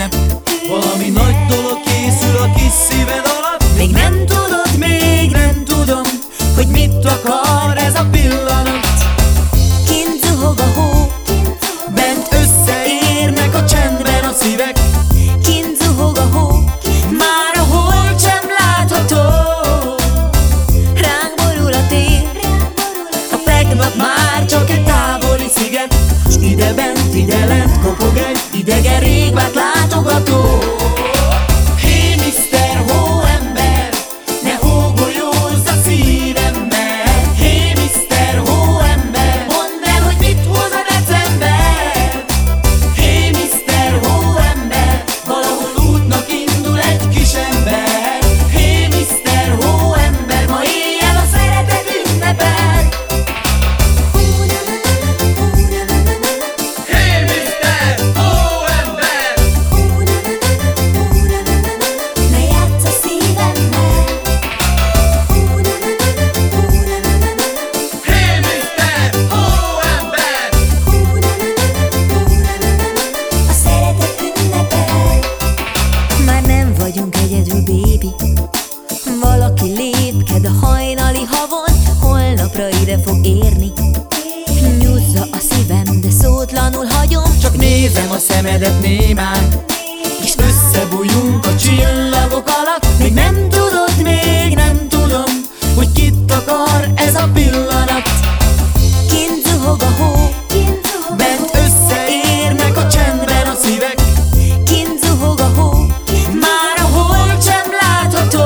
ünnep. Valami nagy dolog készül a kis szíved alatt. Még nem tudod, még nem tudom, hogy mit akar ez a pillanat. Kint zuhog a hó, Bent összeérnek a csendben a szívek. kint zuhog a hó, már a hold sem látható. Ránk borul a tér, a tegnap már csak egy távoli sziget. Ide bent, ide lent kopog egy idegen rég várt látogató. Hé, Mr. Hóember, ne hógolyózz a szívemmel. Hé, Mr. Hóember, mondd el, hogy mit hoz a december. Hé, Mr. Hóember, valahol útnak indul egy kis ember. Hé, Mr. Hóember, ma éjjel a szeretet ünnepel. Hé, Mr. Hóember, ne játsz a szívemmel. hé, Mr. Hóember. A szeretet ünnepel. Már nem vagyunk egyedül, baby. Valaki lépked a hajnali havon, holnapra ide fog érni. Nyúzza a szívem, de szótlanul hagyom. Csak nézem a szemedet némán, és összebújunk a csillagok alatt. Még nem tudod, még nem tudom, hogy kit akar ez a pillanat. Kint zuhog a hó, Bent összeérnek a csendben a szívek. kint zuhog a hó, Már a hold sem látható.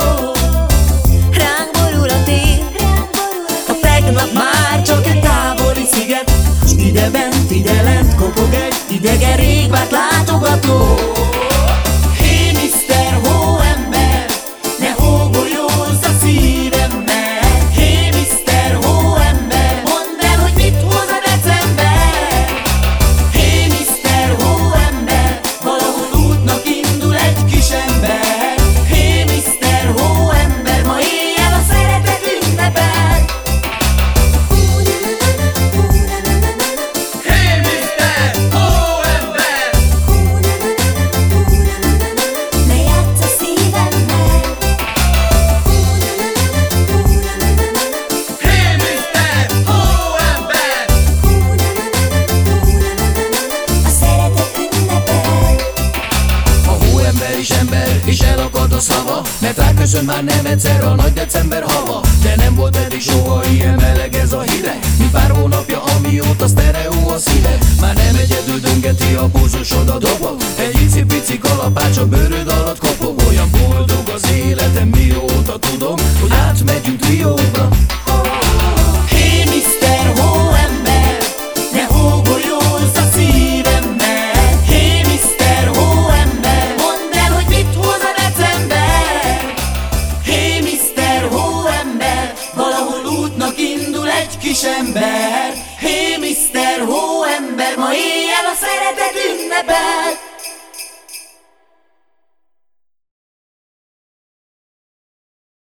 ránk borul a tér, A tegnap már csak egy távoli sziget. Ide bent, ide lent kopog egy idegen rég várt látogató. Hé, Mr. Hóember, ne hógolyózz a szívemmel. Hé, Mr. Hóember, mondd el, hogy mit hoz a december. Hé, Mr. Hóember, valahol útnak indul egy kis ember. Hé, Mr. Hóember, ma éjjel a szeretet ünnepel. Hé, Mr. Hóember, ne játsz a szívemmel. hé, Mr. Hóember. A szeretet ünnepel. A hóember is ember, és elakad a szava, mert ráköszön már nem egyszer a nagy december hava. De nem volt eddig soha ilyen meleg ez a hideg, mint pár hónapja, amióta sztereó a szíve. Már nem egyedül döngeti a pulzusod a dobog, egy icipici kalapács a bőröd alatt kopog. Olyan boldog az életem, mióta tudom, hogy átmegyünk trióba. Hé, Mr. Hóember, ne hógolyózz a szívemmel. Hé, Mr. Hóember, mondd el, hogy mit hoz a december. Hé, Mr. Hóember, valahol útnak indul egy kis ember.